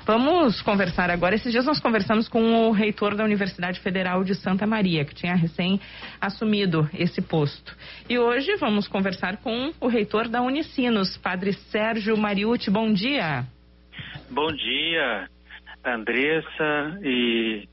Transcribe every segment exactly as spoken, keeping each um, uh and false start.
Vamos conversar agora. Esses dias nós conversamos com o reitor da Universidade Federal de Santa Maria, que tinha recém assumido esse posto. E hoje vamos conversar com o reitor da Unicinos, Padre Sérgio Mariucci. Bom dia. Bom dia, Andressa e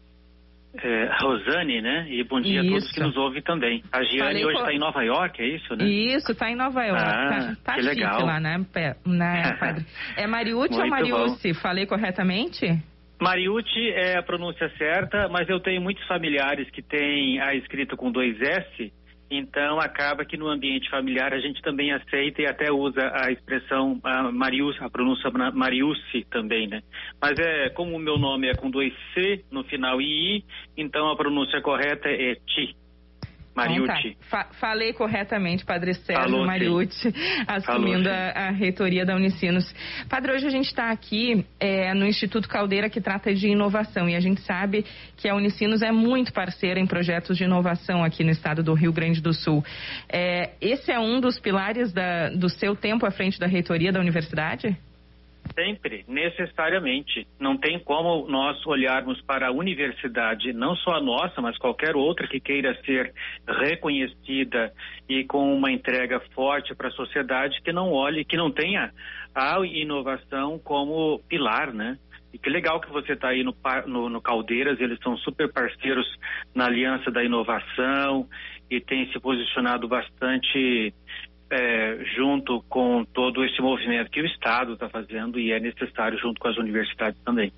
é, Rosane, né? E bom dia isso. a todos que nos ouvem também. A Giane Falei hoje está com... em Nova York, é isso, né? Isso, está em Nova York. Ah, tá tá que chique legal. lá, né, né Padre? É Mariucci ou Mariucci? Falei corretamente? Mariucci é a pronúncia certa, mas eu tenho muitos familiares que têm a escrita com dois S, então acaba que no ambiente familiar a gente também aceita e até usa a expressão a Mariucci, a pronúncia Mariucci também, né? Mas é como o meu nome é com dois C no final e I, então a pronúncia correta é Ti. Mariucci. Então, tá. Fa falei corretamente, Padre Sérgio Falou, Mariucci, assumindo Falou, a, a reitoria da Unicinos. Padre, hoje a gente está aqui é, no Instituto Caldeira, que trata de inovação, e a gente sabe que a Unicinos é muito parceira em projetos de inovação aqui no estado do Rio Grande do Sul. É, esse é um dos pilares da, do seu tempo à frente da reitoria da universidade? Sempre, necessariamente. Não tem como nós olharmos para a universidade, não só a nossa, mas qualquer outra que queira ser reconhecida e com uma entrega forte para a sociedade, que não olhe, que não tenha a inovação como pilar, né? E que legal que você está aí no, no, no Caldeiras, eles são super parceiros na Aliança da Inovação e têm se posicionado bastante... É, junto com todo esse movimento que o Estado está fazendo e é necessário junto com as universidades também.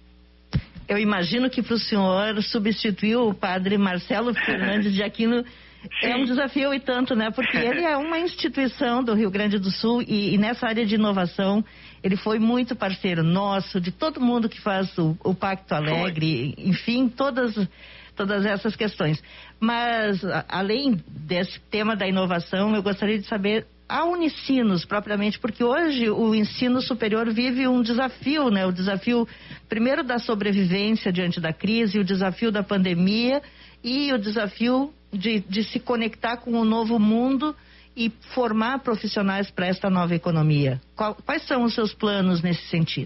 Eu imagino que para o senhor substituir o padre Marcelo Fernandes de Aquino é um desafio e tanto, né? Porque ele é uma instituição do Rio Grande do Sul e, e nessa área de inovação ele foi muito parceiro nosso, de todo mundo que faz o, o Pacto Alegre, foi. enfim, todas... todas essas questões. Mas, a, além desse tema da inovação, eu gostaria de saber a Unicinos, propriamente, porque hoje o ensino superior vive um desafio, né? O desafio, primeiro, da sobrevivência diante da crise, o desafio da pandemia e o desafio de, de se conectar com o novo mundo e formar profissionais para esta nova economia. Qual, quais são os seus planos nesse sentido?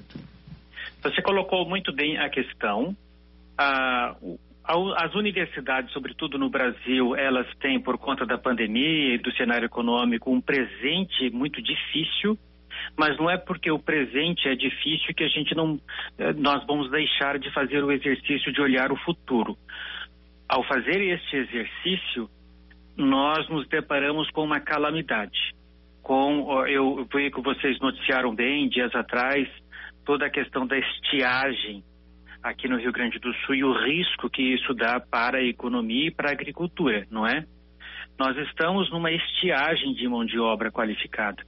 Você colocou muito bem a questão. Ah, o As universidades, sobretudo no Brasil, elas têm, por conta da pandemia e do cenário econômico, um presente muito difícil, mas não é porque o presente é difícil que a gente não, nós vamos deixar de fazer o exercício de olhar o futuro. Ao fazer este exercício, nós nos deparamos com uma calamidade. Com, eu vi que vocês noticiaram bem, dias atrás, toda a questão da estiagem aqui no Rio Grande do Sul e o risco que isso dá para a economia e para a agricultura, não é? Nós estamos numa estiagem de mão de obra qualificada.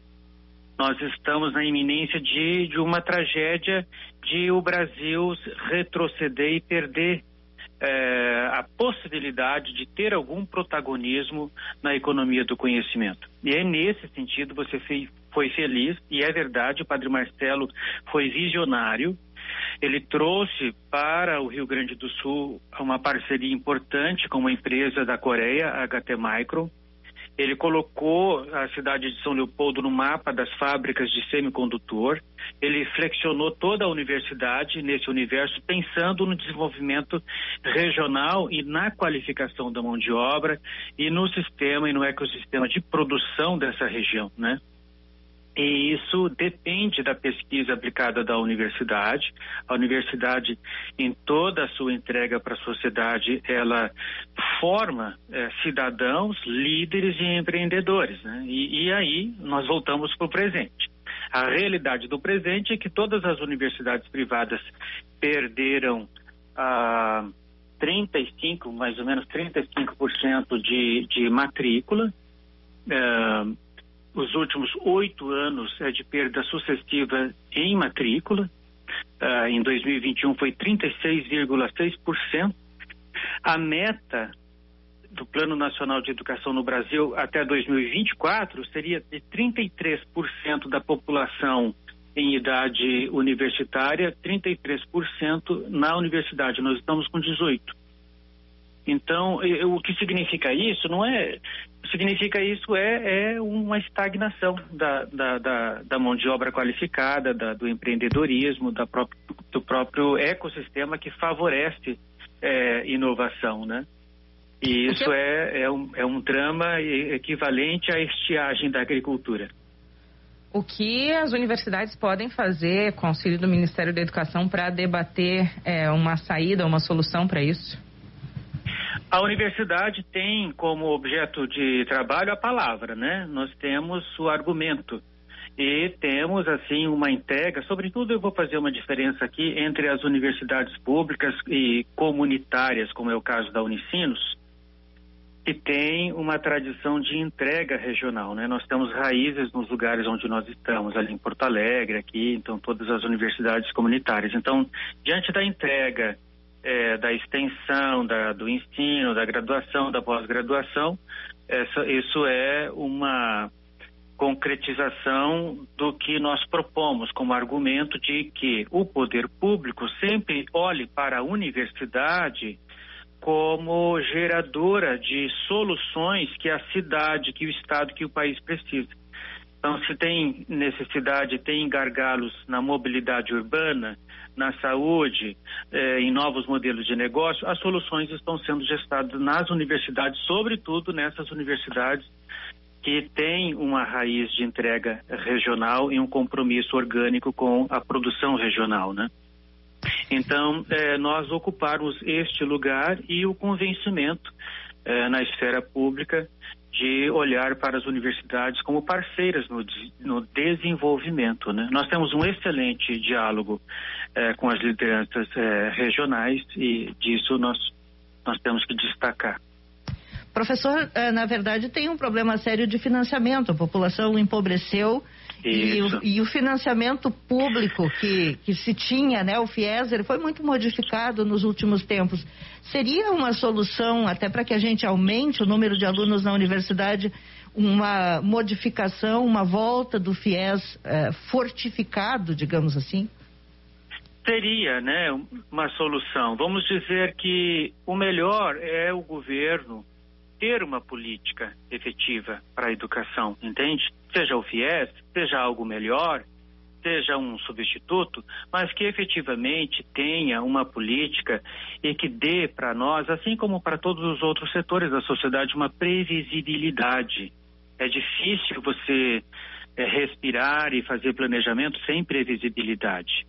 Nós estamos na iminência de, de uma tragédia de o Brasil retroceder e perder eh, a possibilidade de ter algum protagonismo na economia do conhecimento. E é nesse sentido você foi feliz, e é verdade, o Padre Marcelo foi visionário. Ele trouxe para o Rio Grande do Sul uma parceria importante com uma empresa da Coreia, a H T Micron. Ele colocou a cidade de São Leopoldo no mapa das fábricas de semicondutor. Ele flexionou toda a universidade nesse universo, pensando no desenvolvimento regional e na qualificação da mão de obra e no sistema e no ecossistema de produção dessa região, né? E isso depende da pesquisa aplicada da universidade. A universidade, em toda a sua entrega para a sociedade, ela forma é, cidadãos, líderes e empreendedores, né? E, e aí nós voltamos para o presente. A realidade do presente é que todas as universidades privadas perderam ah, trinta e cinco, mais ou menos trinta e cinco por cento de, de matrícula. Ah, Os últimos oito anos é de perda sucessiva em matrícula. Uh, em dois mil e vinte e um foi trinta e seis vírgula seis por cento. A meta do Plano Nacional de Educação no Brasil até dois mil e vinte e quatro seria de trinta e três por cento da população em idade universitária, trinta e três por cento na universidade. Nós estamos com dezoito por cento. Então, o que significa isso não é... Significa isso é, é uma estagnação da, da, da, da mão de obra qualificada, da, do empreendedorismo, da próprio, do próprio ecossistema que favorece é, inovação, né? E isso é, é, um, é um drama equivalente à estiagem da agricultura. O que as universidades podem fazer com o auxílio do Ministério da Educação para debater é, uma saída, uma solução para isso? A universidade tem como objeto de trabalho a palavra, né? Nós temos o argumento e temos, assim, uma entrega. Sobretudo, eu vou fazer uma diferença aqui entre as universidades públicas e comunitárias, como é o caso da Unicinos, que tem uma tradição de entrega regional, né? Nós temos raízes nos lugares onde nós estamos, ali em Porto Alegre, aqui, então todas as universidades comunitárias. Então, diante da entrega, É, da extensão, da, do ensino, da graduação, da pós-graduação, essa, isso é uma concretização do que nós propomos como argumento de que o poder público sempre olhe para a universidade como geradora de soluções que a cidade, que o estado, que o país precisa. Então, se tem necessidade, tem gargalos na mobilidade urbana, na saúde, eh, em novos modelos de negócio, as soluções estão sendo gestadas nas universidades, sobretudo nessas universidades que têm uma raiz de entrega regional e um compromisso orgânico com a produção regional, né? Então, eh, nós ocuparmos este lugar e o convencimento eh, na esfera pública de olhar para as universidades como parceiras no, no desenvolvimento, né? Nós temos um excelente diálogo eh, com as lideranças eh, regionais e disso nós, nós temos que destacar. Professor, eh, na verdade tem um problema sério de financiamento, a população empobreceu e o, e o financiamento público que, que se tinha, né, o FIES, ele foi muito modificado nos últimos tempos. Seria uma solução, até para que a gente aumente o número de alunos na universidade, uma modificação, uma volta do FIES eh, fortificado, digamos assim? Seria, né, uma solução. Vamos dizer que o melhor é o governo ter uma política efetiva para a educação, entende? Seja o FIES, seja algo melhor, seja um substituto, mas que efetivamente tenha uma política e que dê para nós, assim como para todos os outros setores da sociedade, uma previsibilidade. É difícil você é, respirar e fazer planejamento sem previsibilidade.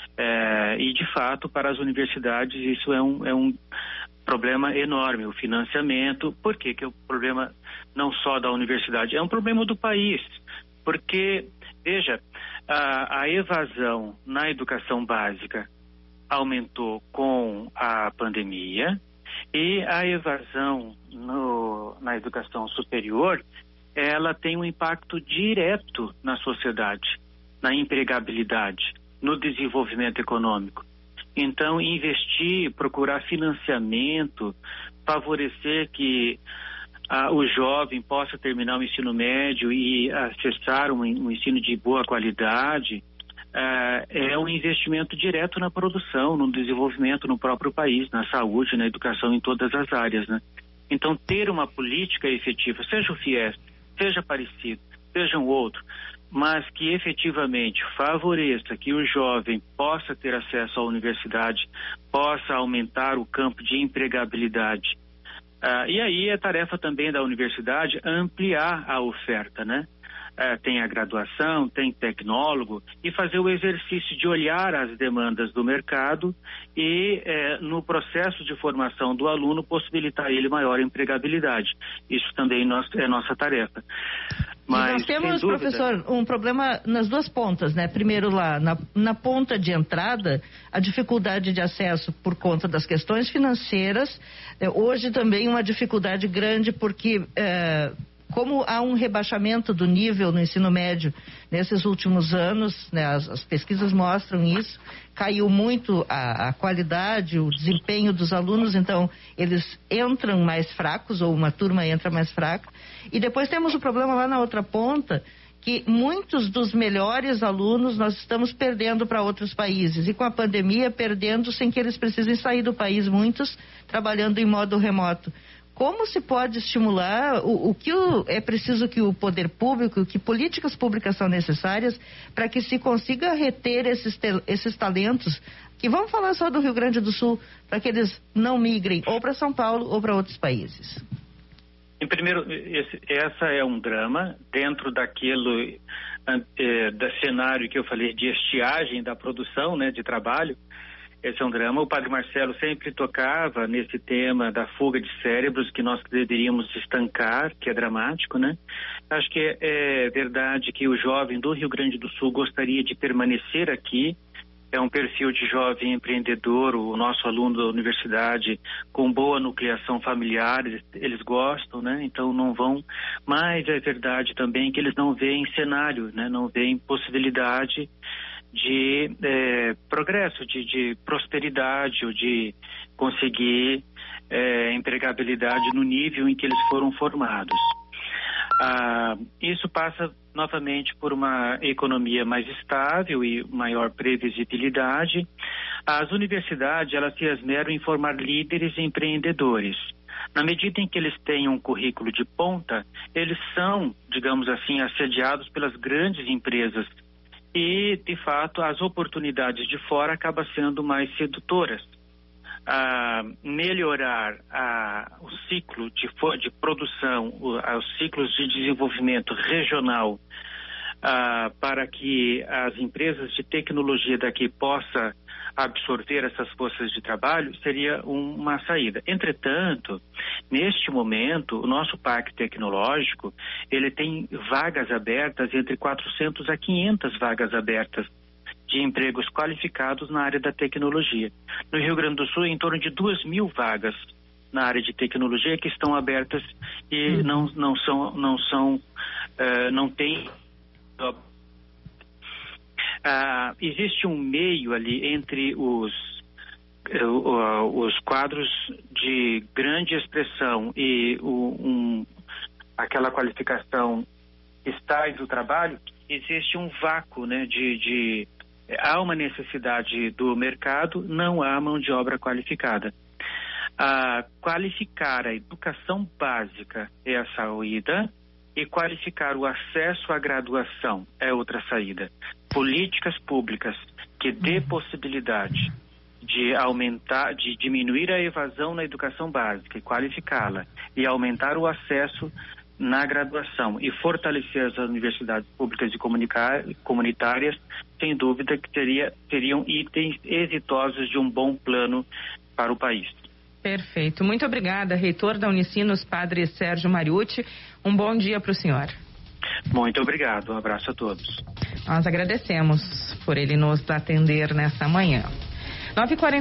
É, e, de fato, para as universidades isso é um, é um problema enorme, o financiamento. Por que que é um problema não só da universidade? É um problema do país, porque, veja, a, a evasão na educação básica aumentou com a pandemia e a evasão no, na educação superior, ela tem um impacto direto na sociedade, na empregabilidade, no desenvolvimento econômico. Então, investir, procurar financiamento, favorecer que ah, o jovem possa terminar o ensino médio e acessar um, um ensino de boa qualidade, ah, é um investimento direto na produção, no desenvolvimento no próprio país, na saúde, na educação, em todas as áreas, né? Então, ter uma política efetiva, seja o FIES, seja parecido, seja um outro, mas que efetivamente favoreça que o jovem possa ter acesso à universidade, possa aumentar o campo de empregabilidade. Ah, e aí é tarefa também da universidade ampliar a oferta, né? Ah, tem a graduação, tem tecnólogo, e fazer o exercício de olhar as demandas do mercado e eh, no processo de formação do aluno possibilitar ele maior empregabilidade. Isso também nós, é nossa tarefa. Mas, nós temos, professor, um problema nas duas pontas, né? Primeiro lá, na, na ponta de entrada, a dificuldade de acesso por conta das questões financeiras. Eh, hoje também uma dificuldade grande porque... Eh, como há um rebaixamento do nível no ensino médio nesses últimos anos, né, as, as pesquisas mostram isso, caiu muito a, a qualidade, o desempenho dos alunos, então eles entram mais fracos, ou uma turma entra mais fraca. E depois temos o problema lá na outra ponta, que muitos dos melhores alunos nós estamos perdendo para outros países e com a pandemia perdendo sem que eles precisem sair do país, muitos trabalhando em modo remoto. Como se pode estimular, o, o que o, é preciso que o poder público, que políticas públicas são necessárias para que se consiga reter esses, esses talentos, que vamos falar só do Rio Grande do Sul, para que eles não migrem ou para São Paulo ou para outros países? Em primeiro, esse, essa é um drama dentro daquele é, da cenário que eu falei de estiagem da produção, né, de trabalho. Esse é um drama. O padre Marcelo sempre tocava nesse tema da fuga de cérebros que nós deveríamos estancar, que é dramático, né? Acho que é, é verdade que o jovem do Rio Grande do Sul gostaria de permanecer aqui. É um perfil de jovem empreendedor, o nosso aluno da universidade, com boa nucleação familiar, eles, eles gostam, né? Então não vão. Mas é verdade também que eles não veem cenário, né? Não veem possibilidade de é, progresso, de, de prosperidade, ou de conseguir é, empregabilidade no nível em que eles foram formados. Ah, isso passa novamente por uma economia mais estável e maior previsibilidade. As universidades, elas se esmeram em formar líderes e empreendedores. Na medida em que eles têm um currículo de ponta, eles são, digamos assim, assediados pelas grandes empresas. E, de fato, as oportunidades de fora acabam sendo mais sedutoras. Ah, melhorar ah, o ciclo de, de produção, o, os ciclos de desenvolvimento regional, ah, para que as empresas de tecnologia daqui possam absorver essas forças de trabalho, seria uma saída. Entretanto, neste momento, o nosso parque tecnológico, ele tem vagas abertas, entre quatrocentas a quinhentas vagas abertas de empregos qualificados na área da tecnologia. No Rio Grande do Sul, em torno de duas mil vagas na área de tecnologia que estão abertas e uhum. não, não são, não são, uh, não tem... Uh, existe um meio ali entre os, uh, uh, os quadros de grande expressão e o, um, aquela qualificação estágio do trabalho, existe um vácuo, né, de, de há uma necessidade do mercado, não há mão de obra qualificada. Uh, qualificar a educação básica é a saída e qualificar o acesso à graduação é outra saída. Políticas públicas que dê possibilidade de aumentar, de diminuir a evasão na educação básica e qualificá-la e aumentar o acesso na graduação e fortalecer as universidades públicas e comunitárias, sem dúvida que teria, seriam itens exitosos de um bom plano para o país. Perfeito. Muito obrigada, reitor da Unicinos, padre Sérgio Mariucci. Um bom dia para o senhor. Muito obrigado. Um abraço a todos. Nós agradecemos por ele nos atender nessa manhã. nove e quarenta